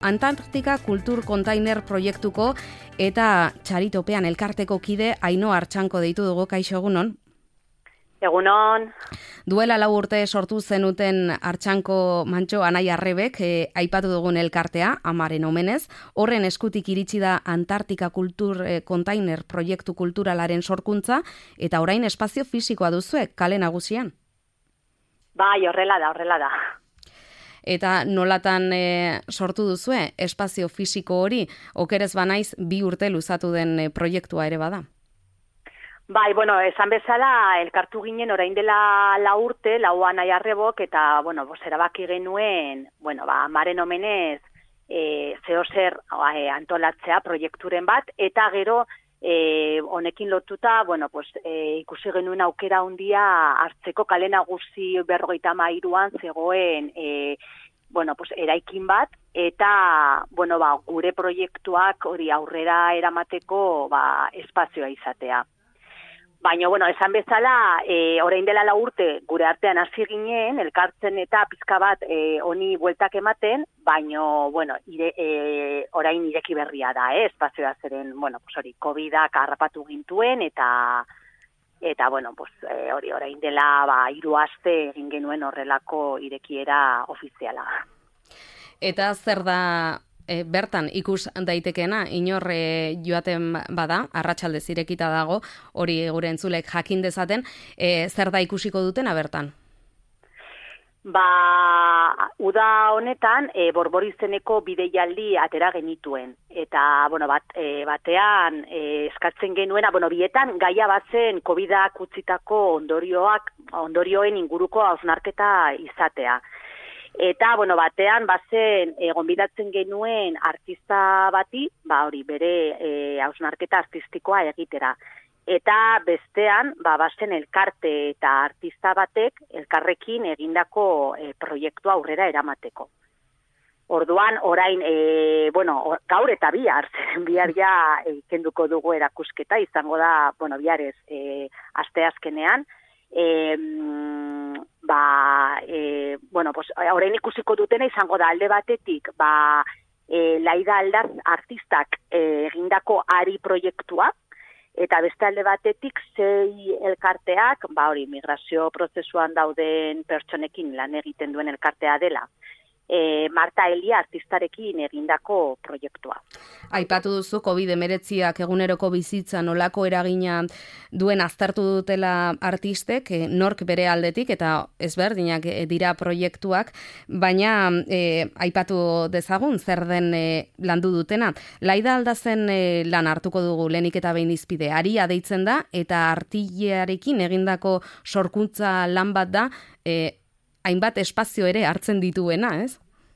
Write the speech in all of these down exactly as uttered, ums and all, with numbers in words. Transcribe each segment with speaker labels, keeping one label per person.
Speaker 1: Antartika Kultur Kontainer proiektuko eta Txaritopean elkarteko kide Ainhoa Artxanko deitu dugu. Kaixo, egunon?
Speaker 2: Egunon.
Speaker 1: Duela lau urte sortu zenuten Artxanko Mantxo Anai Arrebek e, aipatu dugun elkartea, amaren omenez. Horren eskutik iritsi da Antartika Kultur e, Kontainer proiektu kulturalaren sorkuntza, eta orain espazio fisikoa duzue, kale nagusian.
Speaker 2: Bai, horrela da, horrela da.
Speaker 1: Eta nolatan e, sortu duzue espazio fisiko hori, okerez banaiz bi urte luzatu den e, proiektua ere bada?
Speaker 2: Bai, bueno, esan bezala elkartu ginen orain dela lau urte, lauan Anai Arrebok, eta, bueno, bos, erabaki genuen, bueno, ba, amaren omenez e, zeo zer e, antolatzea proiekturen bat, eta gero e, honekin lotuta, bueno, pues, e, ikusi genuen aukera handia hartzeko kale nagusi berrogeita hamairuan zegoen e, bueno, pues, eraikin bat, eta bueno, ba, gure proiektuak hori aurrera eramateko ba, espazioa izatea. Baina, bueno, esan bezala, e, orain dela lau urte gure artean hasi ginen, elkartzen eta pizka bat e, honi bueltak ematen, baina, bueno, ire, e, orain ireki berria da, eh, espazioa zeren, bueno, pues hori, covidak harrapatu gintuen, eta, eta bueno, pues e, hori, orain dela, ba, hiru aste egin genuen horrelako irekiera ofiziala.
Speaker 1: Eta zer da E, bertan ikus daitekeena, inor e, joaten bada, arratsaldez irekita dago, hori gure entzulek jakin dezaten, e, zer da ikusiko dutena bertan?
Speaker 2: Ba, uda honetan, e, Borborizeneko bideialdi atera genituen. Eta, bueno, bat, e, batean e, eskatzen genuena, bueno, bietan gaia batzen covidak utzitako ondorioak, ondorioen inguruko hausnarketa izatea. Eta, bueno, batean, bazen, e, gonbidatzen genuen artista bati, ba, hori, bere e, hausnarketa artistikoa egitera. Eta bestean, ba, bazen elkarte eta artista batek elkarrekin egindako e, proiektua aurrera eramateko. Orduan, orain, e, bueno, or, gaur eta bihar, bihar ja e, kenduko dugu erakusketa, izango da, bueno, biharez, e, asteazkenean, e, ba, e, bueno, pues, orain ikusiko dutena izango da alde batetik, ba, e, Laida Aldaz artistak e, egindako ari proiektua, eta beste alde batetik sei elkarteak, ba, hori, migrazio prozesuan dauden pertsonekin lan egiten duen elkartea dela. E, Marta Elia artistarekin egindako proiektua.
Speaker 1: Aipatu duzu covid hemeretziak eguneroko bizitza nolako eragina duen aztertu dutela artistek, e, nork bere aldetik, eta ezberdinak dira proiektuak, baina e, aipatu dezagun zer den e, landu dutena. Laida Aldazen e, lan hartuko dugu lehenik eta behin izpide. Aria deitzen da, eta artilearekin egindako sorkuntza lan bat da, e, hainbat espazio ere hartzen dituena, ez?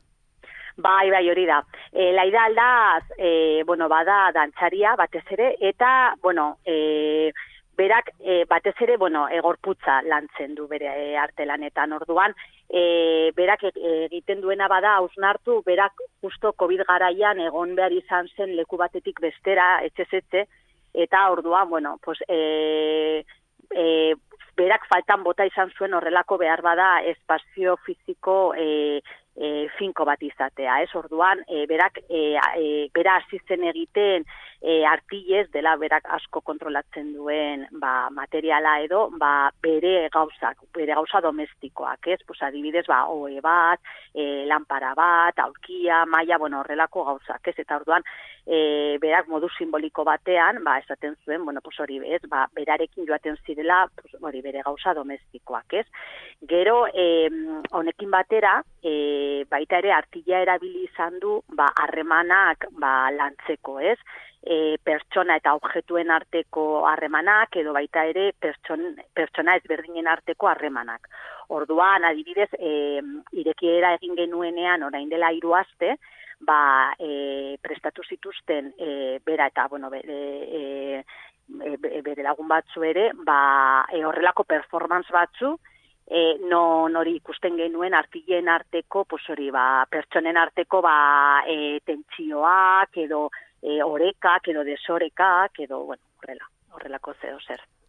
Speaker 2: Bai, bai, hori da. E, Laida Aldaz, e, bueno, bada dantzaria batez ere, eta, bueno, e, berak e, batez ere, bueno, egorputza lantzen du bere e, artelanetan. Orduan, e, berak egiten duena bada hausnartu, berak justo COVID garaian egon behar izan zen leku batetik bestera, etxe-etxe, eta orduan, bueno, pues, e, e, berak faltan bota izan zuen horrelako behar bada espazio fisiko e, e, finko bat izatea, ez? Orduan, e, berak e, e, bera hasi zen egiten e, artilez dela berak asko kontrolatzen duen ba, materiala edo ba, bere gauzak, bere gauza domestikoak, ez? Pues, adibidez, ba, oe bat, e, lanpara bat, aulkia, maila, bueno, horrelako gauzak, ez? Eta orduan, e, berak modu simboliko batean, ba, esaten zuen, bueno, pues hori, ez? Ba, berarekin joaten zirela, pues, hori, bere gauza domestikoak, ez? Gero, eh, honekin batera, eh, baita ere artila erabili izan du, ba, harremanak ba, lantzeko, ez? E, pertsona eta objektuen arteko harremanak, edo baita ere pertson, pertsona ezberdinen arteko harremanak. Orduan, adibidez, e, irekiera egin genuenean, orain dela hiru aste, ba, e, prestatu zituzten e, bera eta, bueno, bere, e, e, bere lagun batzu ere, ba, e, horrelako performance batzu, E, no, nori ikusten genuen artileen arteko, pues hori, ba, pertsonen arteko ba, e, tentsioak, edo e, orekak, edo desorekak, edo, bueno, horrela, horrelako zeo zer.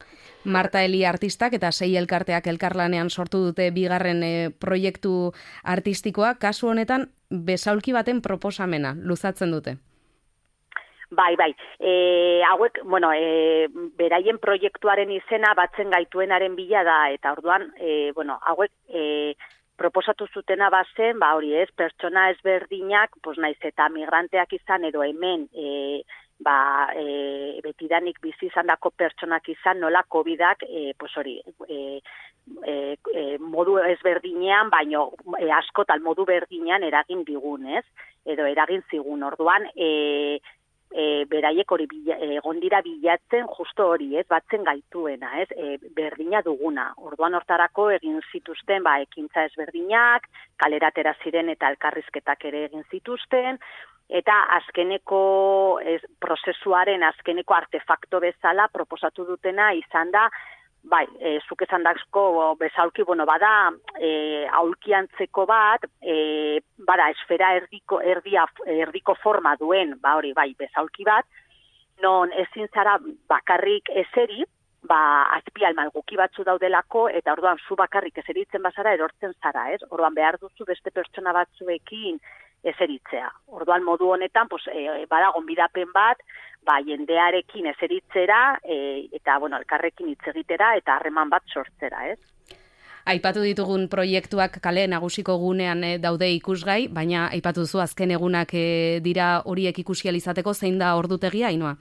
Speaker 1: Marta Eli artistak eta sei elkarteak elkarlanean sortu dute bigarren e, proiektu artistikoa, kasu honetan besaulki baten proposamena luzatzen dute.
Speaker 2: Bai, bai. E, hauek, bueno, e, beraien proiektuaren izena batzen gaituenaren bila da, eta orduan, e, bueno, hauek e, proposatu zutena bazen, ba hori ez, pertsona ezberdinak, pues naiz eta migranteak izan edo hemen, e, ba, e, betidanik bizi izandako pertsonak izan, nola covidak, e, pues hori, e, e, e, modu ezberdinean, baino e, askotan modu berdinean eragin digun, ez? Edo eragin zigun, orduan, e, E, beraiek hori egon dira bilatzen justo hori, ez, batzen gaituena, ez, e, berdina duguna. Orduan hortarako egin zituzten, ba, ekintza ezberdinak, kaleratera ziren eta elkarrizketak ere egin zituzten, eta azkeneko ez, prozesuaren azkeneko artefakto bezala proposatu dutena izan da, bai, e, zuk esan dazko besaulki, bueno, bada e, aulkiantzeko bat, e, bada esfera erdiko, erdia, erdiko forma duen, ba hori, bai, besaulki bat, non ezin zara bakarrik eseri, ba, azpial malguki batzu daudelako, eta orduan zu bakarrik eseritzen bazara erortzen zara, ez? Orduan behar duzu beste pertsona batzuekin eseritzea. Orduan modu honetan, pues, e, bada gonbidapen bat, ba, jendearekin eseritzera, e, eta, bueno, elkarrekin hitz egitera, eta harreman bat sortzera, ez?
Speaker 1: Aipatu ditugun proiektuak kale nagusiko gunean e, daude ikusgai, baina aipatu duzu azken egunak e, dira horiek ikusializateko, zein da ordutegia, Ainhoa?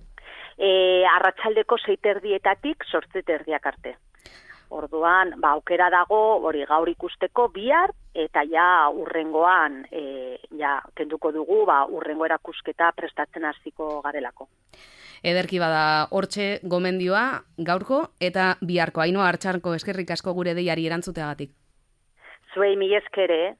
Speaker 2: E, arratsaldeko sei terdietatik zortzi terdiak arte. Orduan, ba, aukera dago, hori gaur ikusteko bihar, eta ja urrengoan, e, ja, kenduko dugu, ba, urrengo erakusketa prestatzen hasiko garelako.
Speaker 1: Ederki bada hortxe gomendioa gaurko eta biharko. Ainhoa Artxarko, eskerrik asko gure deiari erantzuteagatik.
Speaker 2: Zuei mila eskere,